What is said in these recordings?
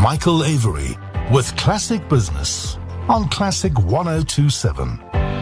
Michael Avery with Classic Business on Classic 102.7.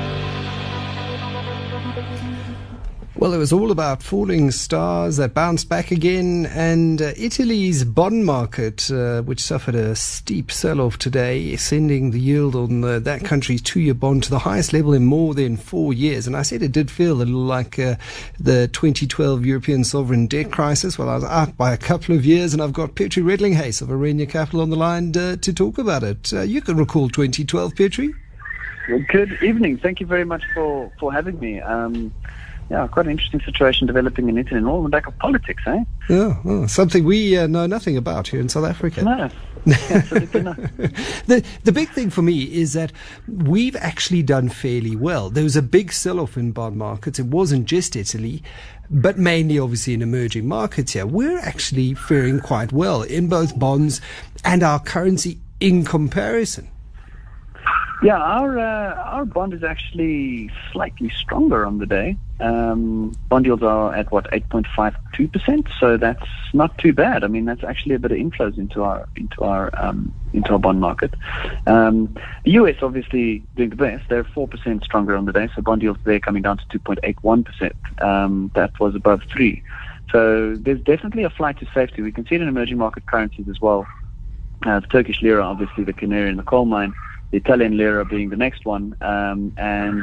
Well, it was all about falling stars that bounced back again, and Italy's bond market, which suffered a steep sell-off today, sending the yield on that country's two-year bond to the highest level in more than 4 years. And I said it did feel a little like the 2012 European sovereign debt crisis. Well, I was out by a couple of years, and I've got Petri Redlinghuyse of Arena Capital on the line to talk about it. You can recall 2012, Petri? Good evening. Thank you very much for having me. Yeah, quite an interesting situation developing in Italy, and all on the back of politics, eh? Yeah, something we know nothing about here in South Africa. No, absolutely not. The big thing for me is that we've actually done fairly well. There was a big sell-off in bond markets. It wasn't just Italy, but mainly obviously in emerging markets here. We're actually faring quite well in both bonds and our currency in comparison. Yeah, our bond is actually slightly stronger on the day. Bond yields are at 8.52%, so that's not too bad. I mean, that's actually a bit of inflows into our bond market. The US obviously doing the best. They're 4% stronger on the day, so bond yields there coming down to 2.81%. That was above 3. So there's definitely a flight to safety. We can see it in emerging market currencies as well. The Turkish lira, obviously the canary in the coal mine. The Italian lira being the next one, and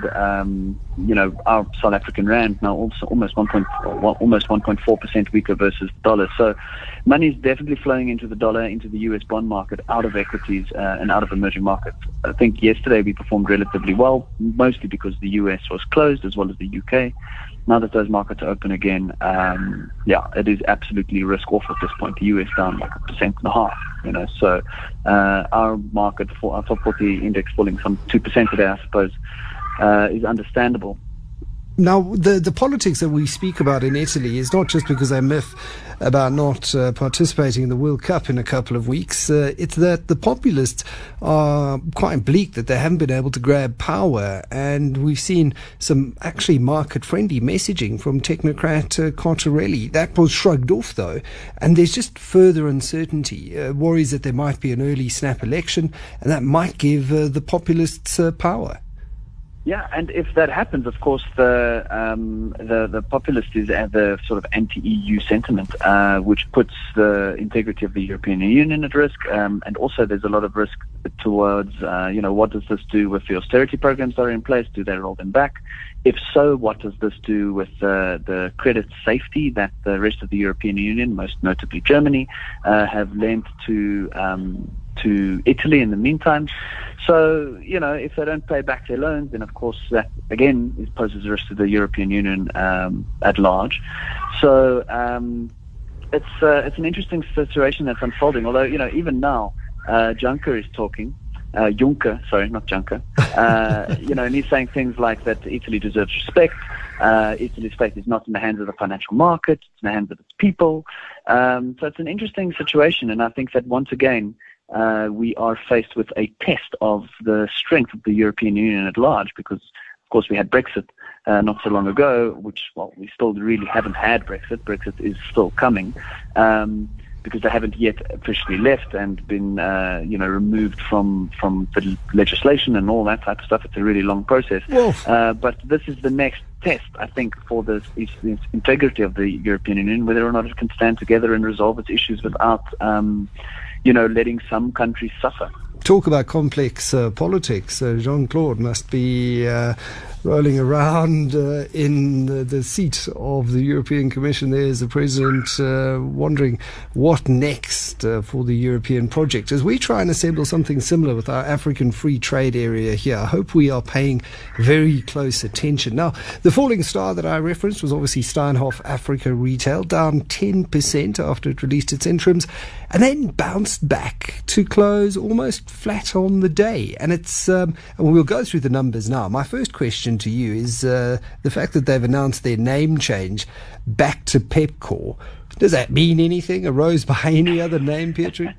our South African rand now also almost 1.4% weaker versus the dollar. So money is definitely flowing into the dollar, into the US bond market, out of equities and out of emerging markets. I think yesterday we performed relatively well, mostly because the US was closed as well as the UK. Now that those markets are open again, it is absolutely risk off at this point. The US down like 1.5%, So our market, for our top 40 index falling some 2% today, I suppose, is understandable. Now, the politics that we speak about in Italy is not just because they miff about not participating in the World Cup in a couple of weeks. It's that the populists are quite bleak that they haven't been able to grab power. And we've seen some actually market-friendly messaging from technocrat Cottarelli. That was shrugged off, though. And there's just further uncertainty, worries that there might be an early snap election, and that might give the populists power. Yeah, and if that happens, of course, the populist is the sort of anti-EU sentiment, which puts the integrity of the European Union at risk, and also there's a lot of risk towards, what does this do with the austerity programs that are in place? Do they roll them back? If so, what does this do with the credit safety that the rest of the European Union, most notably Germany, have lent to Italy in the meantime? So, if they don't pay back their loans, then of course that again poses a risk to the European Union at large. So it's an interesting situation that's unfolding. Although even now, Juncker is talking. Juncker, sorry, not Juncker. And he's saying things like that Italy deserves respect. Italy's fate is not in the hands of the financial market; it's in the hands of its people. So it's an interesting situation, and I think that once again, we are faced with a test of the strength of the European Union at large, because, of course, we had Brexit not so long ago, which, we still really haven't had Brexit. Brexit is still coming because they haven't yet officially left and been, removed from the legislation and all that type of stuff. It's a really long process. But this is the next test, I think, for the integrity of the European Union, whether or not it can stand together and resolve its issues without letting some countries suffer. Talk about complex politics. Jean-Claude must be rolling around in the seat of the European Commission there as the president, wondering what next for the European project. As we try and assemble something similar with our African free trade area here, I hope we are paying very close attention. Now, the falling star that I referenced was obviously Steinhoff Africa Retail, down 10% after it released its interims, and then bounced back to close almost flat on the day. And it's and we'll go through the numbers now. My first question to you is the fact that they've announced their name change back to Pepkor. Does that mean anything? A rose by any other name, Petri?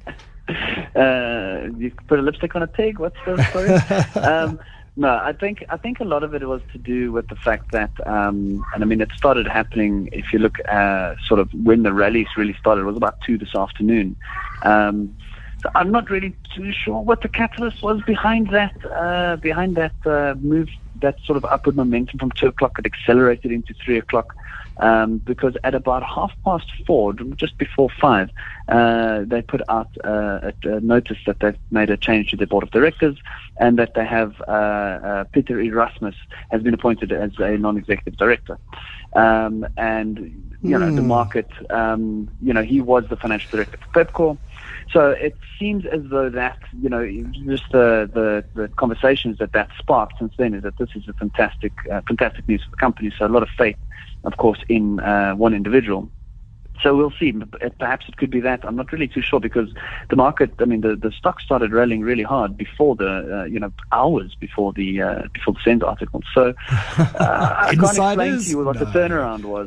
You put a lipstick on a pig? What's the story? No, I think a lot of it was to do with the fact that, and I mean, it started happening, if you look sort of when the rallies really started, it was about 2 this afternoon. So I'm not really too sure what the catalyst was behind that move, that sort of upward momentum from 2 o'clock. It accelerated into 3 o'clock. Because at about 4:30, just before 5, they put out a notice that they've made a change to their board of directors, and that they have Peter Erasmus has been appointed as a non-executive director. And the market, he was the financial director for Pepkor. So it seems as though that, just the conversations that sparked since then is that this is a fantastic news for the company. So a lot of faith, of course, in one individual. So we'll see. Perhaps it could be that. I'm not really too sure, because the market, the stock started rallying really hard before hours before the Sense article. So I can't explain to you what the turnaround was.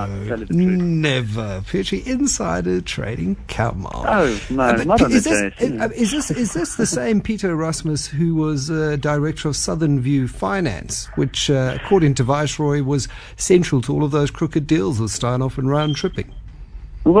Never. Petrie, insider trading, come on. Oh, no, not on the JSE. Is this the same Peter Erasmus who was director of Southern View Finance, which, according to Viceroy, was central to all of those crooked deals with Steinhoff and round tripping? Well,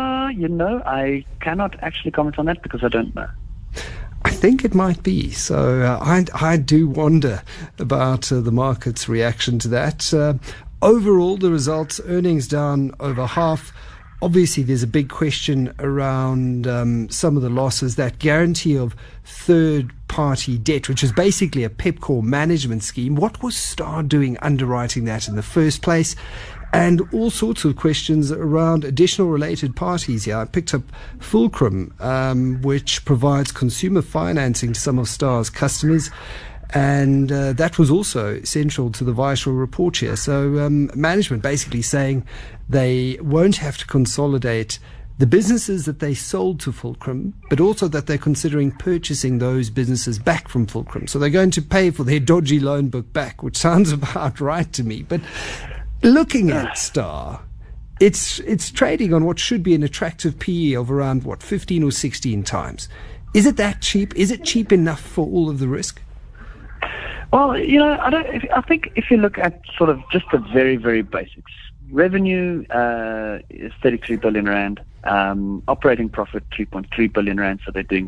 I cannot actually comment on that because I don't know. I think it might be. So I do wonder about the market's reaction to that. Overall, the results, earnings down over half. Obviously, there's a big question around some of the losses. That guarantee of third-party debt, which is basically a Pepkor management scheme. What was Star doing underwriting that in the first place? And all sorts of questions around additional related parties here. I picked up Fulcrum, which provides consumer financing to some of Star's customers. And that was also central to the Viceroy report here. So management basically saying they won't have to consolidate the businesses that they sold to Fulcrum, but also that they're considering purchasing those businesses back from Fulcrum. So they're going to pay for their dodgy loan book back, which sounds about right to me. But looking at Star, it's trading on what should be an attractive PE of around, 15 or 16 times. Is it that cheap? Is it cheap enough for all of the risk? Well, I think if you look at sort of just the very, very basics, revenue is 33 billion rand, operating profit 3.3 billion rand. So they're doing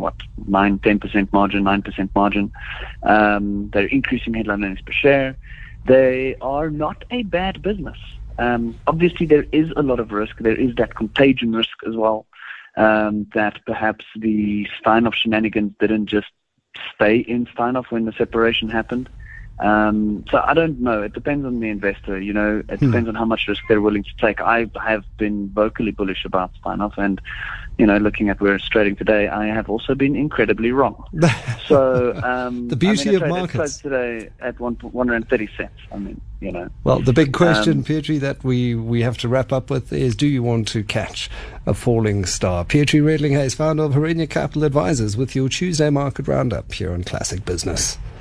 10% margin, 9% margin. They're increasing headline earnings per share. They are not a bad business. Obviously, there is a lot of risk. There is that contagion risk as well, that perhaps the Steinhoff shenanigans didn't just stay in Steinhoff when the separation happened. So I don't know. It depends on the investor. It depends on how much risk they're willing to take. I have been vocally bullish about Steinhoff, and looking at where it's trading today, I have also been incredibly wrong. So the beauty of markets today at 1.30 cents. Well, the big question, Petrie, that we have to wrap up with is: do you want to catch a falling Star? Petrie Redling-Hayes, founder of Horenia Capital Advisors, with your Tuesday market roundup here on Classic Business.